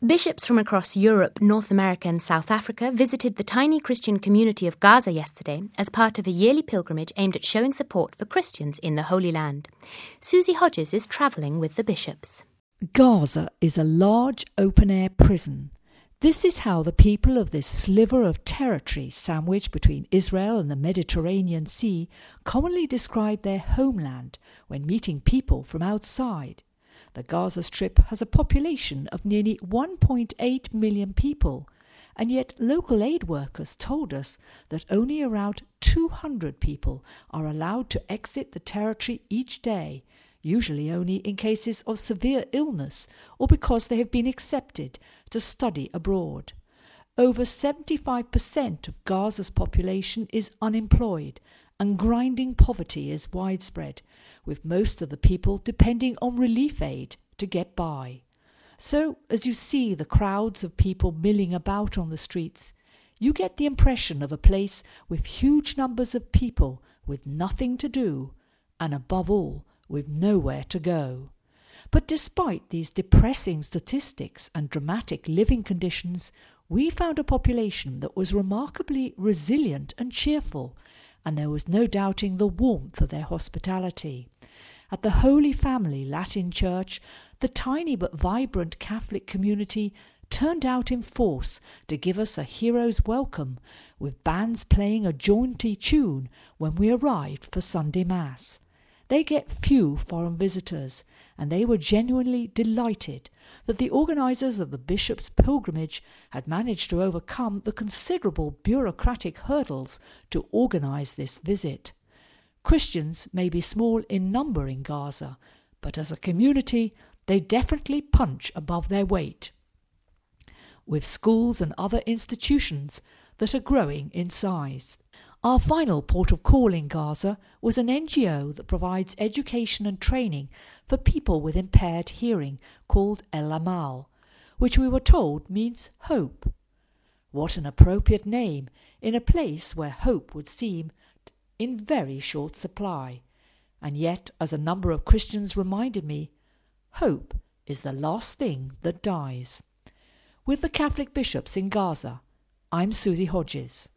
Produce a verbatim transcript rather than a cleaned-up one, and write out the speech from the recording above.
Bishops from across Europe, North America and South Africa visited the tiny Christian community of Gaza yesterday as part of a yearly pilgrimage aimed at showing support for Christians in the Holy Land. Susie Hodges is travelling with the bishops. Gaza is a large open-air prison. This is how the people of this sliver of territory sandwiched between Israel and the Mediterranean Sea commonly describe their homeland when meeting people from outside. The Gaza Strip has a population of nearly one point eight million people, and yet local aid workers told us that only around two hundred people are allowed to exit the territory each day, usually only in cases of severe illness or because they have been accepted to study abroad. Over seventy-five percent of Gaza's population is unemployed, and grinding poverty is widespread, with most of the people depending on relief aid to get by. So, as you see the crowds of people milling about on the streets, you get the impression of a place with huge numbers of people with nothing to do, and above all, with nowhere to go. But despite these depressing statistics and dramatic living conditions, we found a population that was remarkably resilient and cheerful, and there was no doubting the warmth of their hospitality. At the Holy Family Latin Church, the tiny but vibrant Catholic community turned out in force to give us a hero's welcome, with bands playing a jaunty tune when we arrived for Sunday Mass. They get few foreign visitors, and they were genuinely delighted that the organisers of the bishop's pilgrimage had managed to overcome the considerable bureaucratic hurdles to organise this visit. Christians may be small in number in Gaza, but as a community they definitely punch above their weight, with schools and other institutions that are growing in size. Our final port of call in Gaza was an N G O that provides education and training for people with impaired hearing called El Amal, which we were told means hope. What an appropriate name in a place where hope would seem in very short supply. And yet, as a number of Christians reminded me, hope is the last thing that dies. With the Catholic bishops in Gaza, I'm Susie Hodges.